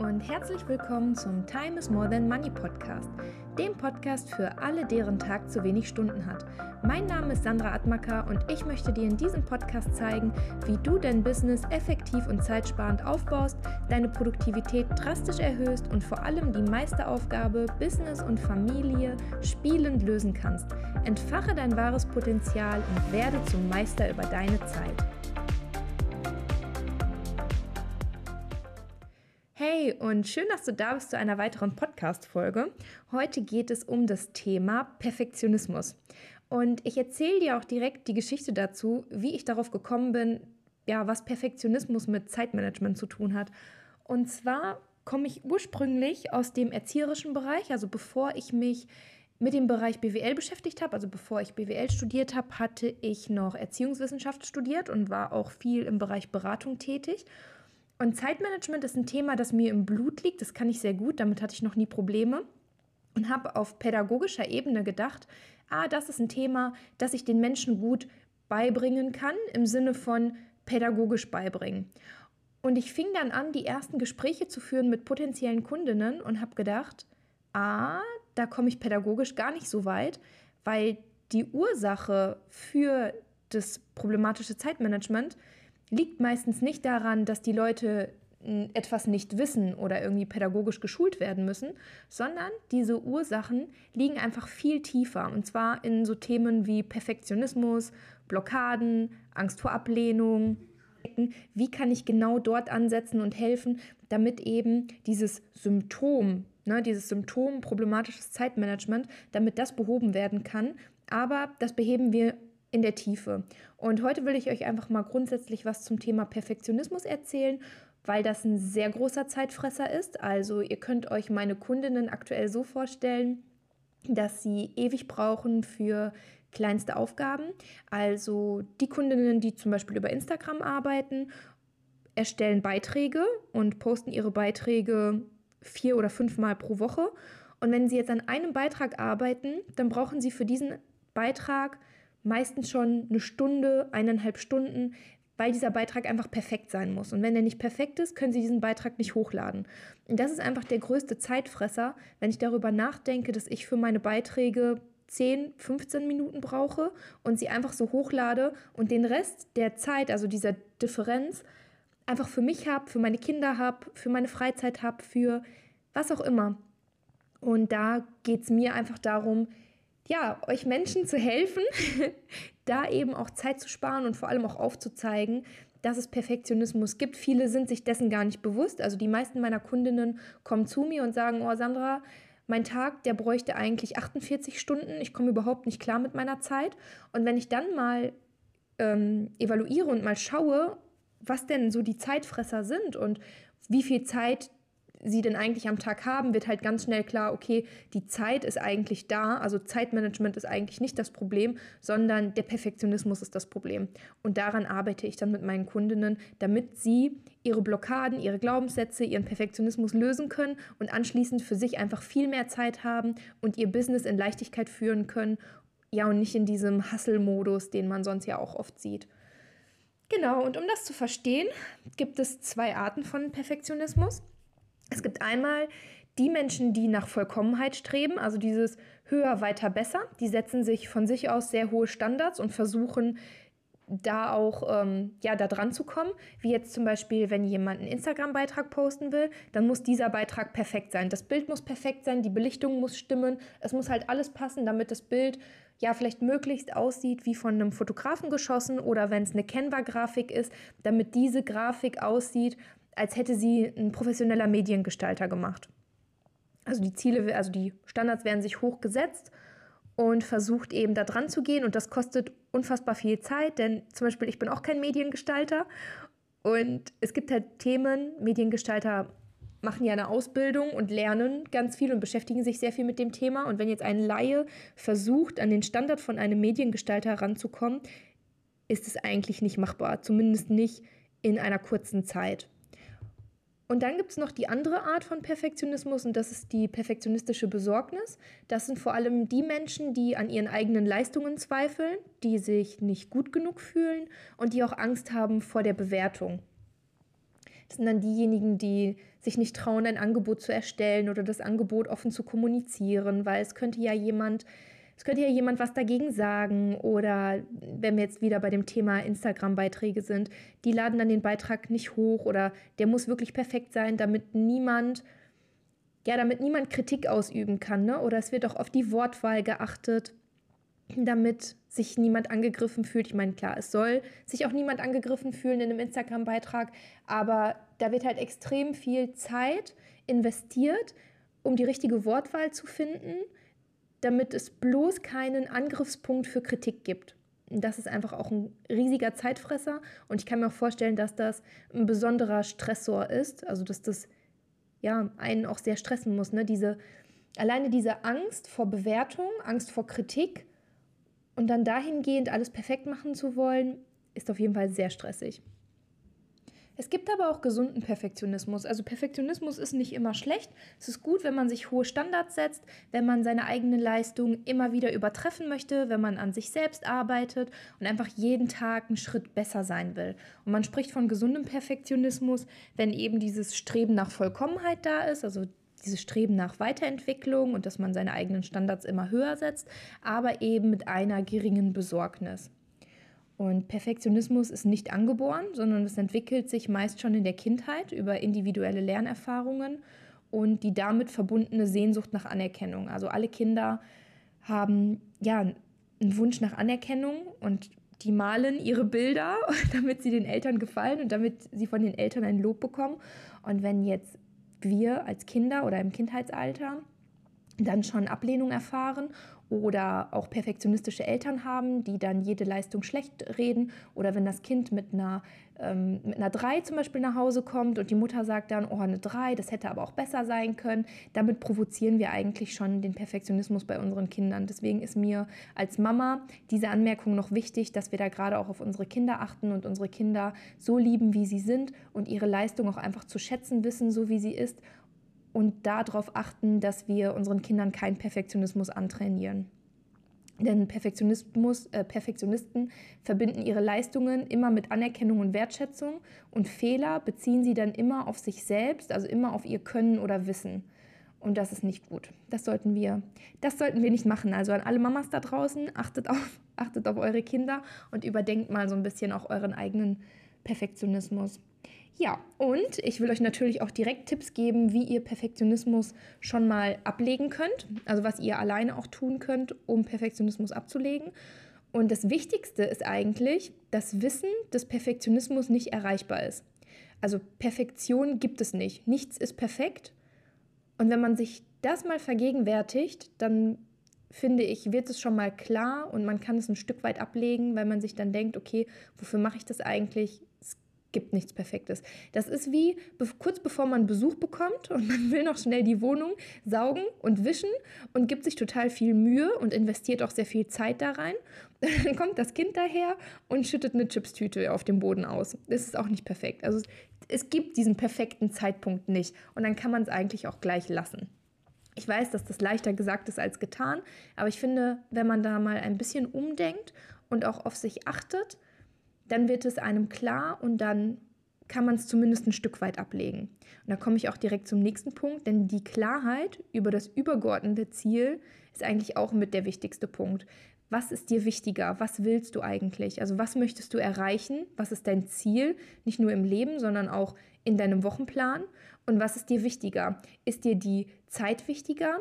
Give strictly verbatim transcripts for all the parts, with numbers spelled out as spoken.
und herzlich willkommen zum Time is More Than Money Podcast, dem Podcast für alle, deren Tag zu wenig Stunden hat. Mein Name ist Sandra Atmaker und ich möchte dir in diesem Podcast zeigen, wie du dein Business effektiv und zeitsparend aufbaust, deine Produktivität drastisch erhöhst und vor allem die Meisteraufgabe Business und Familie spielend lösen kannst. Entfache dein wahres Potenzial und werde zum Meister über deine Zeit. Hey und schön, dass du da bist zu einer weiteren Podcast-Folge. Heute geht es um das Thema Perfektionismus. Und ich erzähle dir auch direkt die Geschichte dazu, wie ich darauf gekommen bin, ja, was Perfektionismus mit Zeitmanagement zu tun hat. Und zwar komme ich ursprünglich aus dem erzieherischen Bereich, also bevor ich mich mit dem Bereich B W L beschäftigt habe, also bevor ich B W L studiert habe, hatte ich noch Erziehungswissenschaft studiert und war auch viel im Bereich Beratung tätig. Und Zeitmanagement ist ein Thema, das mir im Blut liegt. Das kann ich sehr gut, damit hatte ich noch nie Probleme. Und habe auf pädagogischer Ebene gedacht, ah, das ist ein Thema, das ich den Menschen gut beibringen kann, im Sinne von pädagogisch beibringen. Und ich fing dann an, die ersten Gespräche zu führen mit potenziellen Kundinnen und habe gedacht, ah, da komme ich pädagogisch gar nicht so weit, weil die Ursache für das problematische Zeitmanagement liegt meistens nicht daran, dass die Leute etwas nicht wissen oder irgendwie pädagogisch geschult werden müssen, sondern diese Ursachen liegen einfach viel tiefer. Und zwar in so Themen wie Perfektionismus, Blockaden, Angst vor Ablehnung. Wie kann ich genau dort ansetzen und helfen, damit eben dieses Symptom, ne, dieses Symptom problematisches Zeitmanagement, damit das behoben werden kann. Aber das beheben wir in der Tiefe. Und heute will ich euch einfach mal grundsätzlich was zum Thema Perfektionismus erzählen, weil das ein sehr großer Zeitfresser ist. Also ihr könnt euch meine Kundinnen aktuell so vorstellen, dass sie ewig brauchen für kleinste Aufgaben. Also die Kundinnen, die zum Beispiel über Instagram arbeiten, erstellen Beiträge und posten ihre Beiträge vier oder fünfmal pro Woche. Und wenn sie jetzt an einem Beitrag arbeiten, dann brauchen sie für diesen Beitrag meistens schon eine Stunde, eineinhalb Stunden, weil dieser Beitrag einfach perfekt sein muss. Und wenn der nicht perfekt ist, können Sie diesen Beitrag nicht hochladen. Und das ist einfach der größte Zeitfresser, wenn ich darüber nachdenke, dass ich für meine Beiträge zehn, fünfzehn Minuten brauche und sie einfach so hochlade und den Rest der Zeit, also dieser Differenz, einfach für mich habe, für meine Kinder habe, für meine Freizeit habe, für was auch immer. Und da geht es mir einfach darum, ja, euch Menschen zu helfen, da eben auch Zeit zu sparen und vor allem auch aufzuzeigen, dass es Perfektionismus gibt. Viele sind sich dessen gar nicht bewusst. Also die meisten meiner Kundinnen kommen zu mir und sagen, oh Sandra, mein Tag, der bräuchte eigentlich achtundvierzig Stunden. Ich komme überhaupt nicht klar mit meiner Zeit. Und wenn ich dann mal ähm, evaluiere und mal schaue, was denn so die Zeitfresser sind und wie viel Zeit sie denn eigentlich am Tag haben, wird halt ganz schnell klar, okay, die Zeit ist eigentlich da, also Zeitmanagement ist eigentlich nicht das Problem, sondern der Perfektionismus ist das Problem. Und daran arbeite ich dann mit meinen Kundinnen, damit sie ihre Blockaden, ihre Glaubenssätze, ihren Perfektionismus lösen können und anschließend für sich einfach viel mehr Zeit haben und ihr Business in Leichtigkeit führen können, ja, und nicht in diesem Hustle-Modus, den man sonst ja auch oft sieht. Genau, und um das zu verstehen, gibt es zwei Arten von Perfektionismus. Es gibt einmal die Menschen, die nach Vollkommenheit streben, also dieses höher, weiter, besser. Die setzen sich von sich aus sehr hohe Standards und versuchen da auch ähm, ja, da dran zu kommen. Wie jetzt zum Beispiel, wenn jemand einen Instagram-Beitrag posten will, dann muss dieser Beitrag perfekt sein. Das Bild muss perfekt sein, die Belichtung muss stimmen. Es muss halt alles passen, damit das Bild ja vielleicht möglichst aussieht wie von einem Fotografen geschossen oder wenn es eine Canva-Grafik ist, damit diese Grafik aussieht, als hätte sie ein professioneller Mediengestalter gemacht. Also die Ziele, also die Standards werden sich hoch gesetzt und versucht eben da dran zu gehen und das kostet unfassbar viel Zeit, denn zum Beispiel ich bin auch kein Mediengestalter und es gibt halt Themen, Mediengestalter machen ja eine Ausbildung und lernen ganz viel und beschäftigen sich sehr viel mit dem Thema und wenn jetzt ein Laie versucht, an den Standard von einem Mediengestalter heranzukommen, ist es eigentlich nicht machbar, zumindest nicht in einer kurzen Zeit. Und dann gibt es noch die andere Art von Perfektionismus und das ist die perfektionistische Besorgnis. Das sind vor allem die Menschen, die an ihren eigenen Leistungen zweifeln, die sich nicht gut genug fühlen und die auch Angst haben vor der Bewertung. Das sind dann diejenigen, die sich nicht trauen, ein Angebot zu erstellen oder das Angebot offen zu kommunizieren, weil es könnte ja jemand, es könnte ja jemand was dagegen sagen. Oder wenn wir jetzt wieder bei dem Thema Instagram-Beiträge sind, die laden dann den Beitrag nicht hoch oder der muss wirklich perfekt sein, damit niemand, ja, damit niemand Kritik ausüben kann, ne? Oder es wird auch auf die Wortwahl geachtet, damit sich niemand angegriffen fühlt. Ich meine, klar, es soll sich auch niemand angegriffen fühlen in einem Instagram-Beitrag, aber da wird halt extrem viel Zeit investiert, um die richtige Wortwahl zu finden, damit es bloß keinen Angriffspunkt für Kritik gibt. Und das ist einfach auch ein riesiger Zeitfresser und ich kann mir auch vorstellen, dass das ein besonderer Stressor ist, also dass das ja einen auch sehr stressen muss, ne? Diese, alleine diese Angst vor Bewertung, Angst vor Kritik und dann dahingehend alles perfekt machen zu wollen, ist auf jeden Fall sehr stressig. Es gibt aber auch gesunden Perfektionismus. Also Perfektionismus ist nicht immer schlecht. Es ist gut, wenn man sich hohe Standards setzt, wenn man seine eigene Leistung immer wieder übertreffen möchte, wenn man an sich selbst arbeitet und einfach jeden Tag einen Schritt besser sein will. Und man spricht von gesundem Perfektionismus, wenn eben dieses Streben nach Vollkommenheit da ist, also dieses Streben nach Weiterentwicklung und dass man seine eigenen Standards immer höher setzt, aber eben mit einer geringen Besorgnis. Und Perfektionismus ist nicht angeboren, sondern es entwickelt sich meist schon in der Kindheit über individuelle Lernerfahrungen und die damit verbundene Sehnsucht nach Anerkennung. Also alle Kinder haben ja einen Wunsch nach Anerkennung und die malen ihre Bilder, damit sie den Eltern gefallen und damit sie von den Eltern ein Lob bekommen. Und wenn jetzt wir als Kinder oder im Kindheitsalter dann schon Ablehnung erfahren oder auch perfektionistische Eltern haben, die dann jede Leistung schlecht reden, oder wenn das Kind mit einer, ähm, mit einer drei zum Beispiel nach Hause kommt und die Mutter sagt dann, oh, eine drei, das hätte aber auch besser sein können, damit provozieren wir eigentlich schon den Perfektionismus bei unseren Kindern. Deswegen ist mir als Mama diese Anmerkung noch wichtig, dass wir da gerade auch auf unsere Kinder achten und unsere Kinder so lieben, wie sie sind und ihre Leistung auch einfach zu schätzen wissen, so wie sie ist, und darauf achten, dass wir unseren Kindern keinen Perfektionismus antrainieren. Denn Perfektionismus, äh, Perfektionisten verbinden ihre Leistungen immer mit Anerkennung und Wertschätzung und Fehler beziehen sie dann immer auf sich selbst, also immer auf ihr Können oder Wissen. Und das ist nicht gut. Das sollten wir, das sollten wir nicht machen. Also an alle Mamas da draußen, achtet auf, achtet auf eure Kinder und überdenkt mal so ein bisschen auch euren eigenen Perfektionismus. Ja, und ich will euch natürlich auch direkt Tipps geben, wie ihr Perfektionismus schon mal ablegen könnt. Also was ihr alleine auch tun könnt, um Perfektionismus abzulegen. Und das Wichtigste ist eigentlich, dass Wissen des Perfektionismus nicht erreichbar ist. Also Perfektion gibt es nicht. Nichts ist perfekt. Und wenn man sich das mal vergegenwärtigt, dann finde ich, wird es schon mal klar und man kann es ein Stück weit ablegen, weil man sich dann denkt, okay, wofür mache ich das eigentlich? Es gibt nichts Perfektes. Das ist wie kurz bevor man Besuch bekommt und man will noch schnell die Wohnung saugen und wischen und gibt sich total viel Mühe und investiert auch sehr viel Zeit da rein. Dann kommt das Kind daher und schüttet eine Chipstüte auf dem Boden aus. Das ist auch nicht perfekt. Also es gibt diesen perfekten Zeitpunkt nicht und dann kann man es eigentlich auch gleich lassen. Ich weiß, dass das leichter gesagt ist als getan, aber ich finde, wenn man da mal ein bisschen umdenkt und auch auf sich achtet, dann wird es einem klar und dann kann man es zumindest ein Stück weit ablegen. Und da komme ich auch direkt zum nächsten Punkt, denn die Klarheit über das übergeordnete Ziel ist eigentlich auch mit der wichtigste Punkt. Was ist dir wichtiger? Was willst du eigentlich? Also was möchtest du erreichen? Was ist dein Ziel? Nicht nur im Leben, sondern auch in deinem Wochenplan. Und was ist dir wichtiger? Ist dir die Zeit wichtiger?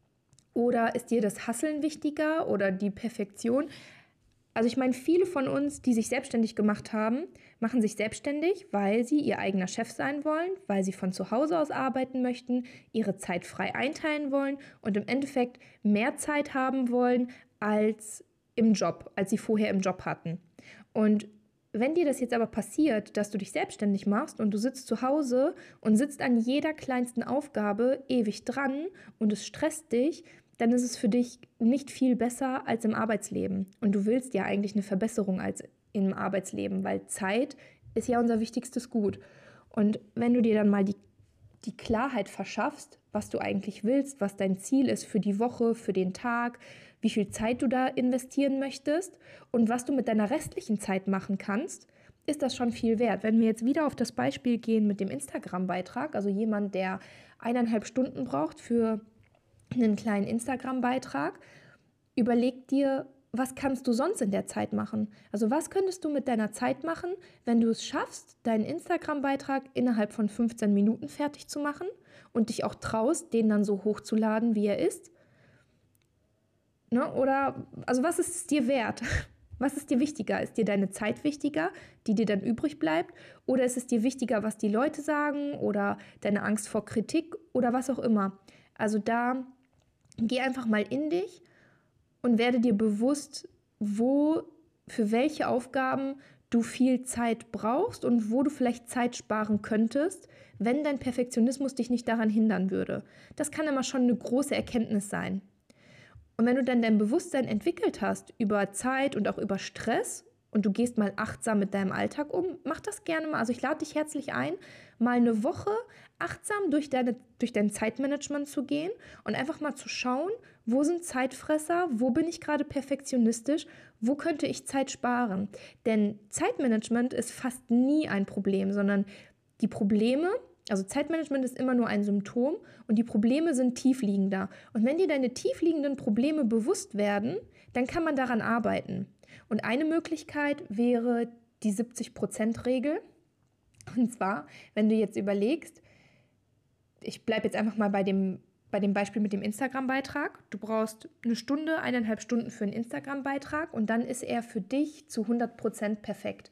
Oder ist dir das Hasseln wichtiger oder die Perfektion? Also ich meine, viele von uns, die sich selbstständig gemacht haben, machen sich selbstständig, weil sie ihr eigener Chef sein wollen, weil sie von zu Hause aus arbeiten möchten, ihre Zeit frei einteilen wollen und im Endeffekt mehr Zeit haben wollen als im Job, als sie vorher im Job hatten. Und wenn dir das jetzt aber passiert, dass du dich selbstständig machst und du sitzt zu Hause und sitzt an jeder kleinsten Aufgabe ewig dran und es stresst dich, dann ist es für dich nicht viel besser als im Arbeitsleben. Und du willst ja eigentlich eine Verbesserung als im Arbeitsleben, weil Zeit ist ja unser wichtigstes Gut. Und wenn du dir dann mal die, die Klarheit verschaffst, was du eigentlich willst, was dein Ziel ist für die Woche, für den Tag, wie viel Zeit du da investieren möchtest und was du mit deiner restlichen Zeit machen kannst, ist das schon viel wert. Wenn wir jetzt wieder auf das Beispiel gehen mit dem Instagram-Beitrag, also jemand, der eineinhalb Stunden braucht für einen kleinen Instagram-Beitrag, überleg dir, was kannst du sonst in der Zeit machen? Also was könntest du mit deiner Zeit machen, wenn du es schaffst, deinen Instagram-Beitrag innerhalb von fünfzehn Minuten fertig zu machen und dich auch traust, den dann so hochzuladen, wie er ist? Ne? Oder, also was ist es dir wert? Was ist dir wichtiger? Ist dir deine Zeit wichtiger, die dir dann übrig bleibt? Oder ist es dir wichtiger, was die Leute sagen oder deine Angst vor Kritik oder was auch immer? Also da geh einfach mal in dich und werde dir bewusst, wo, für welche Aufgaben du viel Zeit brauchst und wo du vielleicht Zeit sparen könntest, wenn dein Perfektionismus dich nicht daran hindern würde. Das kann immer schon eine große Erkenntnis sein. Und wenn du dann dein Bewusstsein entwickelt hast über Zeit und auch über Stress und du gehst mal achtsam mit deinem Alltag um, mach das gerne mal. Also ich lade dich herzlich ein, mal eine Woche achtsam durch, deine, durch dein Zeitmanagement zu gehen und einfach mal zu schauen, wo sind Zeitfresser, wo bin ich gerade perfektionistisch, wo könnte ich Zeit sparen. Denn Zeitmanagement ist fast nie ein Problem, sondern die Probleme, also Zeitmanagement ist immer nur ein Symptom und die Probleme sind tiefliegender. Und wenn dir deine tiefliegenden Probleme bewusst werden, dann kann man daran arbeiten. Und eine Möglichkeit wäre die siebzig-Prozent-Regel. Und zwar, wenn du jetzt überlegst, ich bleibe jetzt einfach mal bei dem, bei dem Beispiel mit dem Instagram-Beitrag. Du brauchst eine Stunde, eineinhalb Stunden für einen Instagram-Beitrag und dann ist er für dich zu hundert Prozent perfekt.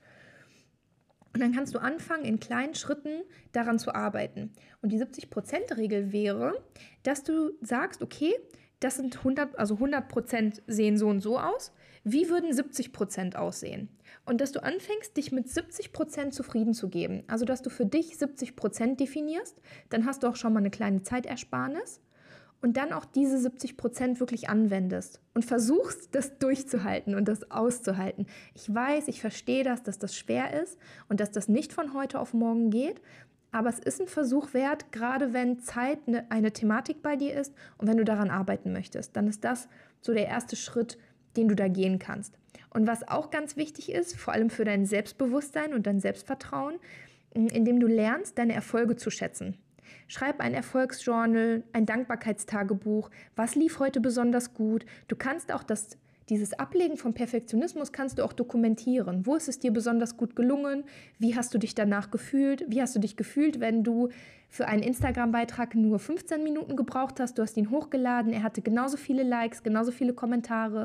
Und dann kannst du anfangen, in kleinen Schritten daran zu arbeiten. Und die siebzig-Prozent-Regel wäre, dass du sagst, okay, das sind hundert, also hundert Prozent sehen so und so aus. Wie würden siebzig Prozent aussehen? Und dass du anfängst, dich mit siebzig Prozent zufrieden zu geben. Also, dass du für dich siebzig Prozent definierst, dann hast du auch schon mal eine kleine Zeitersparnis. Und dann auch diese siebzig Prozent wirklich anwendest und versuchst, das durchzuhalten und das auszuhalten. Ich weiß, ich verstehe das, dass das schwer ist und dass das nicht von heute auf morgen geht, aber es ist ein Versuch wert, gerade wenn Zeit eine, eine Thematik bei dir ist und wenn du daran arbeiten möchtest, dann ist das so der erste Schritt, den du da gehen kannst. Und was auch ganz wichtig ist, vor allem für dein Selbstbewusstsein und dein Selbstvertrauen, indem du lernst, deine Erfolge zu schätzen. Schreib ein Erfolgsjournal, ein Dankbarkeitstagebuch. Was lief heute besonders gut? Du kannst auch das, dieses Ablegen von Perfektionismus kannst du auch dokumentieren. Wo ist es dir besonders gut gelungen? Wie hast du dich danach gefühlt? Wie hast du dich gefühlt, wenn du für einen Instagram-Beitrag nur fünfzehn Minuten gebraucht hast? Du hast ihn hochgeladen, er hatte genauso viele Likes, genauso viele Kommentare.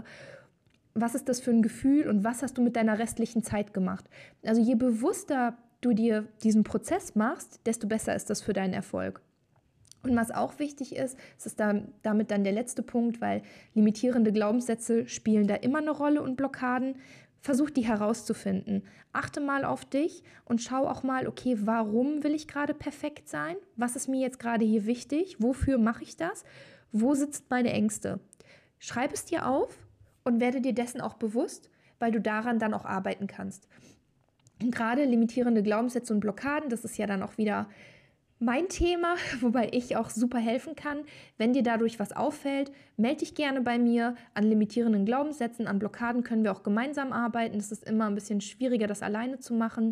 Was ist das für ein Gefühl und was hast du mit deiner restlichen Zeit gemacht? Also je bewusster du dir diesen Prozess machst, desto besser ist das für deinen Erfolg. Und was auch wichtig ist, das ist da, damit dann der letzte Punkt, weil limitierende Glaubenssätze spielen da immer eine Rolle und Blockaden. Versuch die herauszufinden. Achte mal auf dich und schau auch mal, okay, warum will ich gerade perfekt sein? Was ist mir jetzt gerade hier wichtig? Wofür mache ich das? Wo sitzt meine Ängste? Schreib es dir auf und werde dir dessen auch bewusst, weil du daran dann auch arbeiten kannst. Und gerade limitierende Glaubenssätze und Blockaden, das ist ja dann auch wieder mein Thema, wobei ich auch super helfen kann. Wenn dir dadurch was auffällt, melde dich gerne bei mir. An limitierenden Glaubenssätzen, an Blockaden können wir auch gemeinsam arbeiten. Es ist immer ein bisschen schwieriger, das alleine zu machen.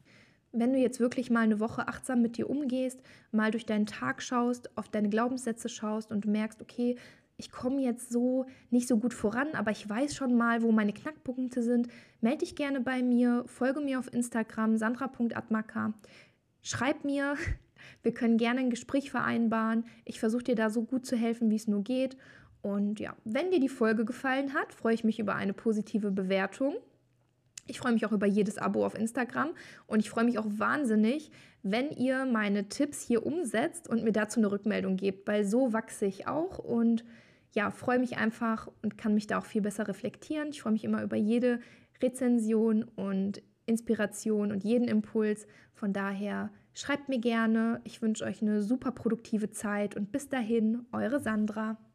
Wenn du jetzt wirklich mal eine Woche achtsam mit dir umgehst, mal durch deinen Tag schaust, auf deine Glaubenssätze schaust und du merkst, okay, ich komme jetzt so nicht so gut voran, aber ich weiß schon mal, wo meine Knackpunkte sind. Melde dich gerne bei mir, folge mir auf Instagram, sandra punkt atmaka. Schreib mir, wir können gerne ein Gespräch vereinbaren. Ich versuche dir da so gut zu helfen, wie es nur geht. Und ja, wenn dir die Folge gefallen hat, freue ich mich über eine positive Bewertung. Ich freue mich auch über jedes Abo auf Instagram und ich freue mich auch wahnsinnig, wenn ihr meine Tipps hier umsetzt und mir dazu eine Rückmeldung gebt, weil so wachse ich auch und ja, freue mich einfach und kann mich da auch viel besser reflektieren. Ich freue mich immer über jede Rezension und Inspiration und jeden Impuls. Von daher schreibt mir gerne. Ich wünsche euch eine super produktive Zeit und bis dahin, eure Sandra.